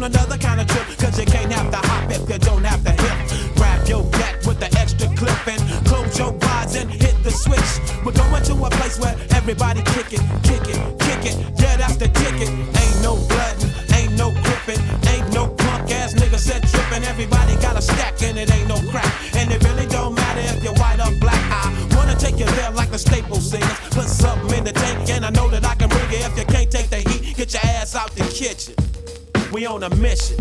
on another kind of trip, cause you can't have to hop if you don't have to hip. Grab your gat with the extra clip and close your eyes and hit the switch. We're going to a place where everybody kick it, kick it, kick it. Yeah, that's the ticket. Ain't no bloodin', ain't no grippin', ain't no punk ass nigga said trippin'. Everybody got a stack and it ain't no crack. And it really don't matter if you're white or black. I wanna take you there like the Staple Singers. Put something in the tank and I know that I can bring it. If you can't take the heat, get your ass out the kitchen. We on a mission.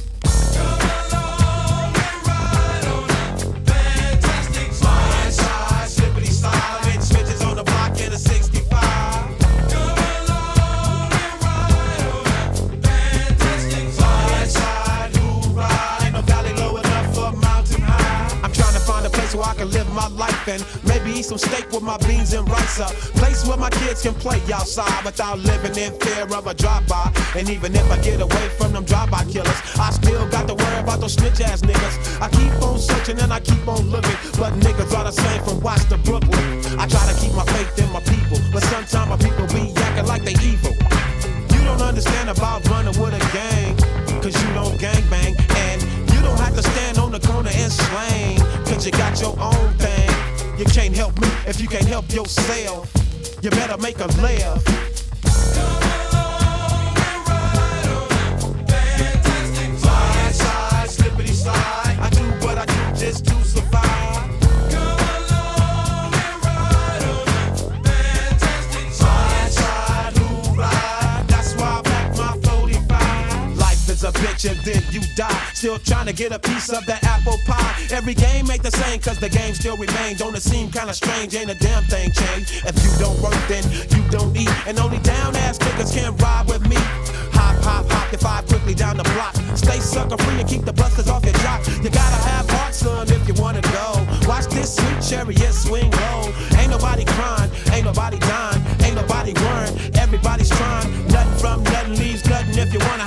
So I can live my life and maybe eat some steak with my beans and rice. A place where my kids can play outside without living in fear of a drive-by. And even if I get away from them drive-by killers, I still got to worry about those snitch ass niggas. I keep on searching and I keep on looking, but niggas are the same from Watts to Brooklyn. I try to keep my faith in my people, but sometimes my people be acting like they evil. You don't understand about running with a gang, cause you don't gangbang. And you don't have to stand on the corner and slang, cause you got your own thing. You can't help me if you can't help yourself. You better make a laugh. Come along and ride on a fantastic slide, slide, slippity slide. I do what I do just to survive. Come along and ride on a fantastic slide, slide, who ride? That's why I pack my 45. Life is a bitch and then you die. Still trying to get a piece of that apple pie. Every game ain't the same cause the game still remains. Don't it seem kinda strange? Ain't a damn thing changed. If you don't work then you don't eat. And only down ass niggas can ride with me. Hop, hop, hop, if I quickly down the block. Stay sucker free and keep the busters off your jock. You gotta have heart, son, if you wanna go. Watch this sweet chariot swing low. Ain't nobody crying, ain't nobody dying, ain't nobody worrying. Everybody's trying. Nothing from nothing leaves nothing if you wanna